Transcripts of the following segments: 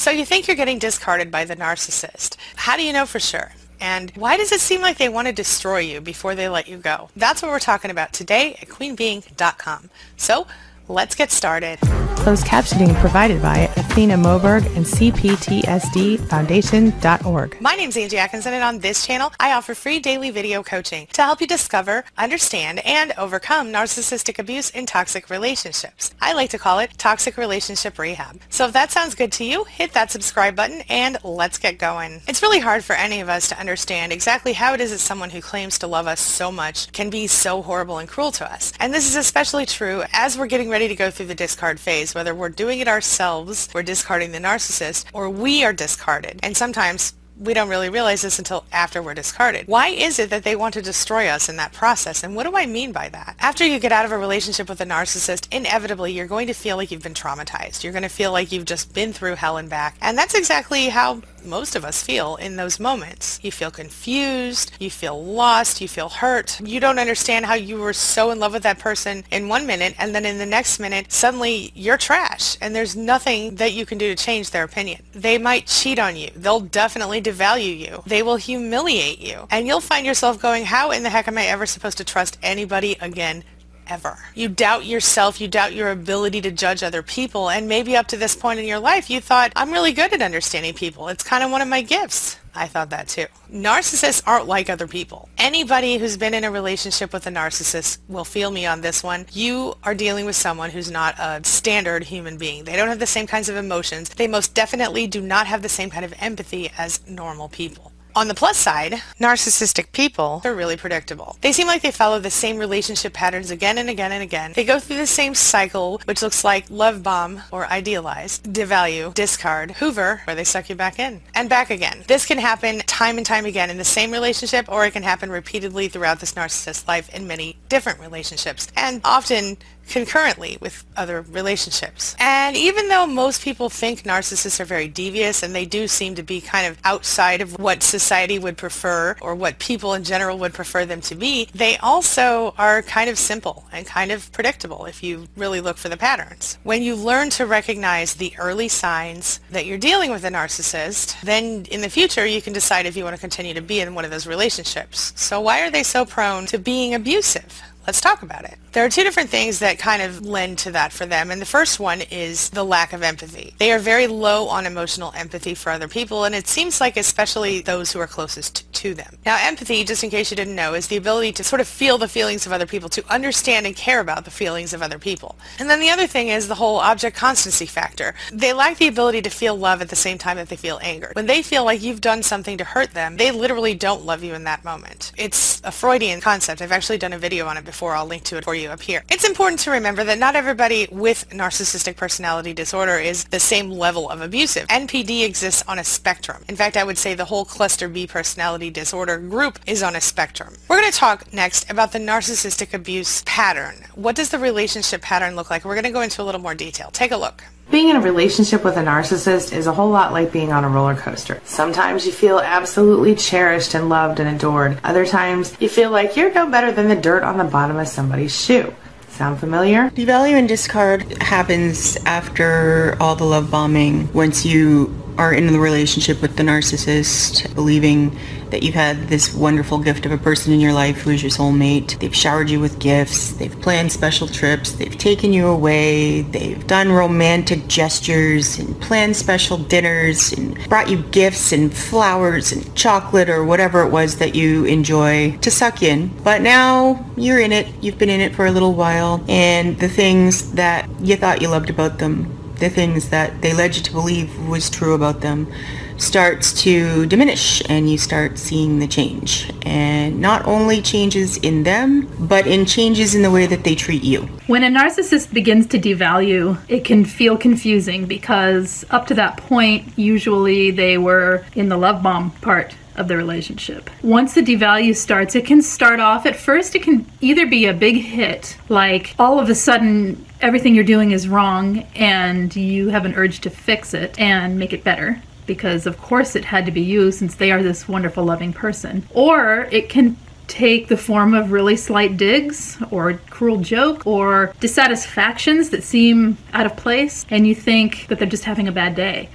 So you think you're getting discarded by the narcissist. How do you know for sure? And why does it seem like they want to destroy you before they let you go? That's what we're talking about today at queenbeing.com. So let's get started. Closed captioning provided by Athena Moberg and CPTSDFoundation.org. My name's Angie Atkinson, and on this channel, I offer free daily video coaching to help you discover, understand, and overcome narcissistic abuse in toxic relationships. I like to call it toxic relationship rehab. So if that sounds good to you, hit that subscribe button and let's get going. It's really hard for any of us to understand exactly how it is that someone who claims to love us so much can be so horrible and cruel to us. And this is especially true as we're getting ready to go through the discard phase, whether we're doing it ourselves, we're discarding the narcissist, or we are discarded. And sometimes we don't really realize this until after we're discarded. Why is it that they want to destroy us in that process? And what do I mean by that? After you get out of a relationship with a narcissist, inevitably you're going to feel like you've been traumatized. You're going to feel like you've just been through hell and back. And that's exactly how most of us feel in those moments. You feel confused, you feel lost, you feel hurt. You don't understand how you were so in love with that person in 1 minute, and then in the next minute, suddenly you're trash, and there's nothing that you can do to change their opinion. They might cheat on you. They'll definitely devalue you. They will humiliate you. And you'll find yourself going, how in the heck am I ever supposed to trust anybody again? Ever. You doubt yourself, you doubt your ability to judge other people, and maybe up to this point in your life you thought, I'm really good at understanding people. It's kind of one of my gifts. I thought that too. Narcissists aren't like other people. Anybody who's been in a relationship with a narcissist will feel me on this one. You are dealing with someone who's not a standard human being. They don't have the same kinds of emotions. They most definitely do not have the same kind of empathy as normal people. On the plus side, narcissistic people are really predictable. They seem like they follow the same relationship patterns again and again and again. They go through the same cycle, which looks like love bomb or idealize, devalue, discard, hoover, where they suck you back in, and back again. This can happen time and time again in the same relationship, or it can happen repeatedly throughout this narcissist's life in many different relationships, and often concurrently with other relationships. And even though most people think narcissists are very devious, and they do seem to be kind of outside of what society would prefer or what people in general would prefer them to be, they also are kind of simple and kind of predictable if you really look for the patterns. When you learn to recognize the early signs that you're dealing with a narcissist, then in the future you can decide if you want to continue to be in one of those relationships. So why are they so prone to being abusive? Let's talk about it. There are two different things that kind of lend to that for them, and the first one is the lack of empathy. They are very low on emotional empathy for other people, and it seems like especially those who are closest to them. Now, empathy, just in case you didn't know, is the ability to sort of feel the feelings of other people, to understand and care about the feelings of other people. And then the other thing is the whole object constancy factor. They lack the ability to feel love at the same time that they feel anger. When they feel like you've done something to hurt them, they literally don't love you in that moment. It's a Freudian concept. I've actually done a video on it before. I'll link to it for you up here. It's important to remember that not everybody with narcissistic personality disorder is the same level of abusive. NPD exists on a spectrum. In fact, I would say the whole cluster B personality disorder group is on a spectrum. We're going to talk next about the narcissistic abuse pattern. What does the relationship pattern look like? We're going to go into a little more detail. Take a look. Being in a relationship with a narcissist is a whole lot like being on a roller coaster. Sometimes you feel absolutely cherished and loved and adored. Other times you feel like you're no better than the dirt on the bottom of somebody's shoe. Sound familiar? Devalue and discard happens after all the love bombing. Once you are in the relationship with the narcissist, believing that you've had this wonderful gift of a person in your life who is your soulmate. They've showered you with gifts, they've planned special trips, they've taken you away, they've done romantic gestures and planned special dinners and brought you gifts and flowers and chocolate or whatever it was that you enjoy to suck in. But now you're in it, you've been in it for a little while, and the things that you thought you loved about them, the things that they led you to believe was true about them, starts to diminish, and you start seeing the change. And not only changes in them, but in changes in the way that they treat you. When a narcissist begins to devalue, it can feel confusing because up to that point, usually they were in the love bomb part of the relationship. Once the devalue starts, it can start off, at first it can either be a big hit, like all of a sudden everything you're doing is wrong and you have an urge to fix it and make it better, because of course it had to be you since they are this wonderful loving person. Or it can take the form of really slight digs or cruel joke or dissatisfactions that seem out of place and you think that they're just having a bad day.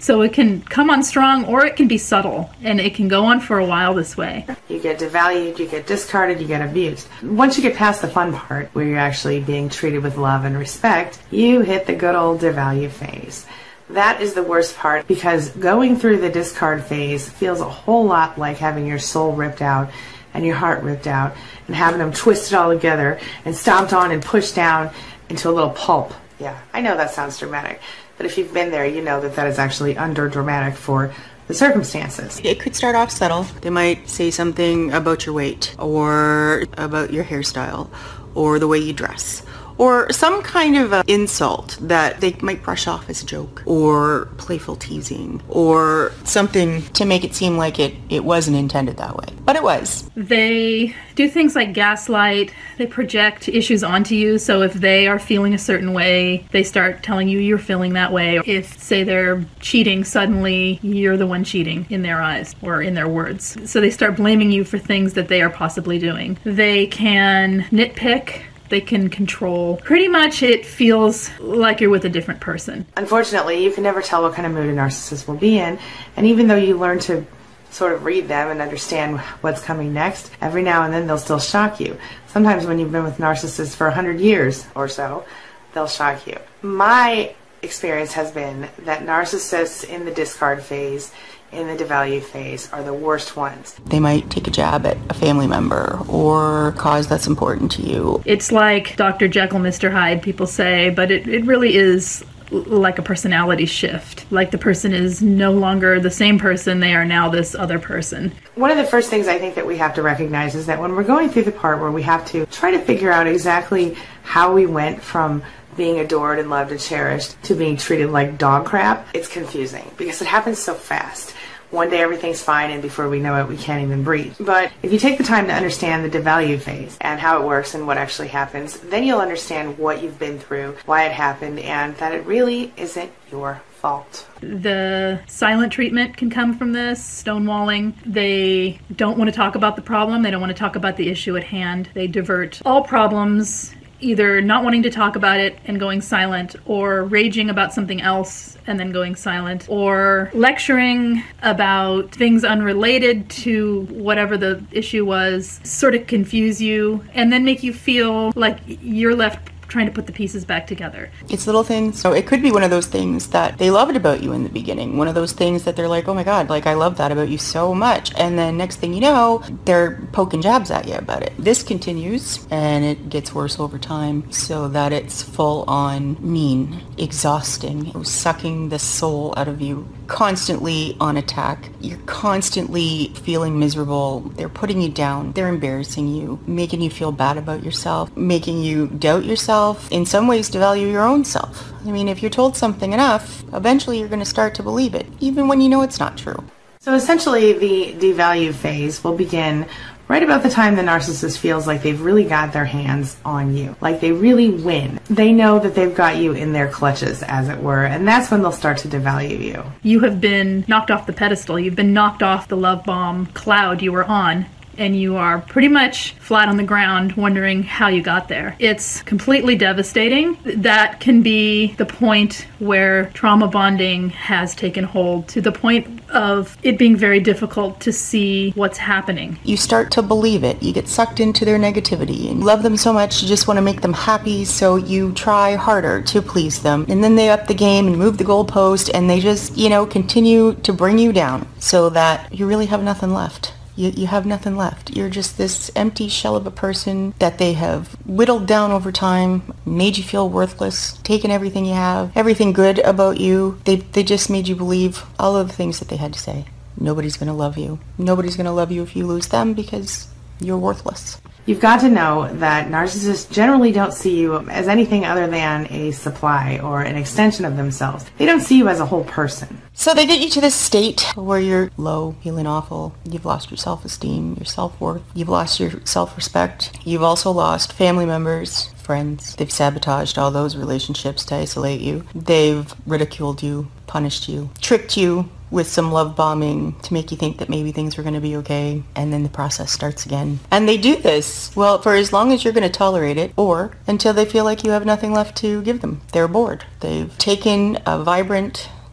So it can come on strong or it can be subtle, and it can go on for a while this way. You get devalued, you get discarded, you get abused. Once you get past the fun part, where you're actually being treated with love and respect, you hit the good old devalue phase. That is the worst part, because going through the discard phase feels a whole lot like having your soul ripped out and your heart ripped out and having them twisted all together and stomped on and pushed down into a little pulp. Yeah, I know that sounds dramatic, but if you've been there, you know that that is actually under dramatic for the circumstances. It could start off subtle. They might say something about your weight or about your hairstyle or the way you dress, or some kind of insult that they might brush off as a joke, or playful teasing, or something to make it seem like it wasn't intended that way. But it was. They do things like gaslight. They project issues onto you. So if they are feeling a certain way, they start telling you you're feeling that way. If, say, they're cheating, suddenly you're the one cheating in their eyes or in their words. So they start blaming you for things that they are possibly doing. They can nitpick. They can control. Pretty much it feels like you're with a different person. Unfortunately, you can never tell what kind of mood a narcissist will be in, and even though you learn to sort of read them and understand what's coming next, every now and then they'll still shock you. Sometimes when you've been with narcissists for 100 years or so, they'll shock you. My experience has been that narcissists in the discard phase, in the devalue phase, are the worst ones. They might take a jab at a family member or cause that's important to you. It's like Dr. Jekyll, Mr. Hyde, people say, but it really is like a personality shift. Like the person is no longer the same person, they are now this other person. One of the first things I think that we have to recognize is that when we're going through the part where we have to try to figure out exactly how we went from being adored and loved and cherished to being treated like dog crap, it's confusing because it happens so fast. One day everything's fine, and before we know it, we can't even breathe. But if you take the time to understand the devalue phase and how it works and what actually happens, then you'll understand what you've been through, why it happened, and that it really isn't your fault. The silent treatment can come from this, stonewalling. They don't want to talk about the problem. They don't want to talk about the issue at hand. They divert all problems, either not wanting to talk about it and going silent, or raging about something else and then going silent, or lecturing about things unrelated to whatever the issue was, sort of confuse you and then make you feel like you're left trying to put the pieces back together. It's little things. So it could be one of those things that they loved about you in the beginning. One of those things that they're like, oh my God, like I love that about you so much. And then next thing you know, they're poking jabs at you about it. This continues and it gets worse over time so that it's full on mean, exhausting, sucking the soul out of you, constantly on attack. You're constantly feeling miserable. They're putting you down. They're embarrassing you, making you feel bad about yourself, making you doubt yourself, in some ways devalue your own self. I mean, if you're told something enough, eventually you're going to start to believe it, even when you know it's not true. So essentially the devalue phase will begin right about the time the narcissist feels like they've really got their hands on you, like they really win. They know that they've got you in their clutches, as it were, and that's when they'll start to devalue you. You have been knocked off the pedestal. You've been knocked off the love bomb cloud you were on, and you are pretty much flat on the ground wondering how you got there. It's completely devastating. That can be the point where trauma bonding has taken hold, to the point of it being very difficult to see what's happening. You start to believe it. You get sucked into their negativity and you love them so much you just want to make them happy, so you try harder to please them. And then they up the game and move the goalpost and they just, continue to bring you down so that you really have nothing left. You have nothing left. You're just this empty shell of a person that they have whittled down over time, made you feel worthless, taken everything you have, everything good about you. They just made you believe all of the things that they had to say. Nobody's going to love you. Nobody's going to love you if you lose them because you're worthless. You've got to know that narcissists generally don't see you as anything other than a supply or an extension of themselves. They don't see you as a whole person. So they get you to this state where you're low, feeling awful. You've lost your self-esteem, your self-worth. You've lost your self-respect. You've also lost family members, friends. They've sabotaged all those relationships to isolate you. They've ridiculed you, punished you, tricked you with some love bombing to make you think that maybe things were going to be okay, and then the process starts again. And they do this, well, for as long as you're going to tolerate it, or until they feel like you have nothing left to give them. They're bored. They've taken a vibrant,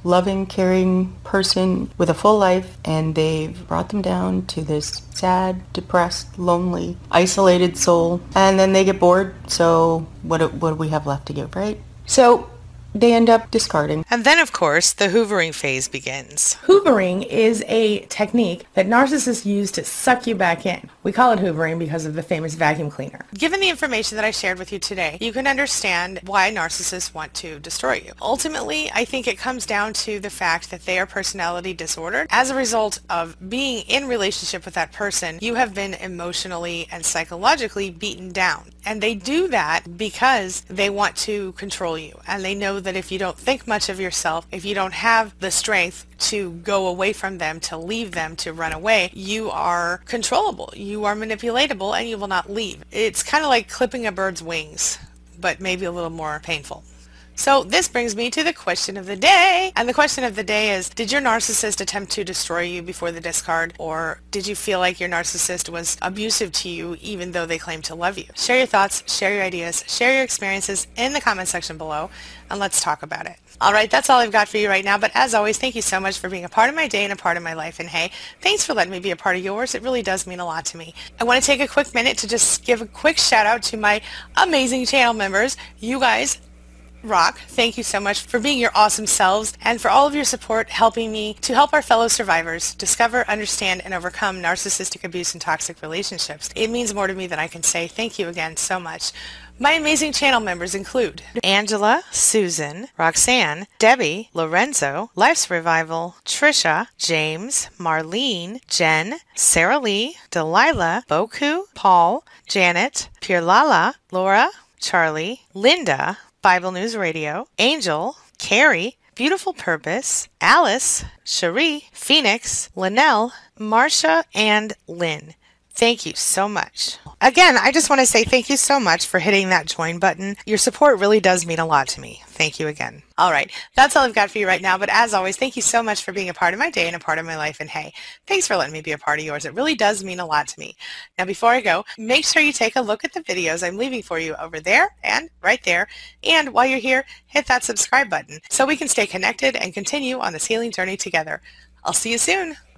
loving, caring person with a full life, and they've brought them down to this sad, depressed, lonely, isolated soul, and then they get bored, so what do we have left to give, right? So they end up discarding. And then, of course, the hoovering phase begins. Hoovering is a technique that narcissists use to suck you back in. We call it hoovering because of the famous vacuum cleaner. Given the information that I shared with you today, you can understand why narcissists want to destroy you. Ultimately, I think it comes down to the fact that they are personality disordered. As a result of being in relationship with that person, you have been emotionally and psychologically beaten down. And they do that because they want to control you. And they know that if you don't think much of yourself, if you don't have the strength to go away from them, to leave them, to run away, you are controllable, you are manipulatable, and you will not leave. It's kind of like clipping a bird's wings, but maybe a little more painful. So this brings me to the question of the day. And the question of the day is, did your narcissist attempt to destroy you before the discard? Or did you feel like your narcissist was abusive to you even though they claim to love you? Share your thoughts, share your ideas, share your experiences in the comment section below, and let's talk about it. All right, that's all I've got for you right now. But as always, thank you so much for being a part of my day and a part of my life. And hey, thanks for letting me be a part of yours. It really does mean a lot to me. I want to take a quick minute to just give a quick shout out to my amazing channel members. You guys rock. Thank you so much for being your awesome selves and for all of your support helping me to help our fellow survivors discover, understand, and overcome narcissistic abuse and toxic relationships. It means more to me than I can say. Thank you again so much. My amazing channel members include Angela, Susan, Roxanne, Debbie, Lorenzo, Life's Revival, Trisha, James, Marlene, Jen, Sarah Lee, Delilah, Boku, Paul, Janet, Pierlala, Laura, Charlie, Linda, Bible News Radio, Angel, Carrie, Beautiful Purpose, Alice, Cherie, Phoenix, Linnell, Marcia, and Lynn. Thank you so much. Again, I just want to say thank you so much for hitting that join button. Your support really does mean a lot to me. Thank you again. All right, that's all I've got for you right now. But as always, thank you so much for being a part of my day and a part of my life. And hey, thanks for letting me be a part of yours. It really does mean a lot to me. Now, before I go, make sure you take a look at the videos I'm leaving for you over there and right there. And while you're here, hit that subscribe button so we can stay connected and continue on this healing journey together. I'll see you soon.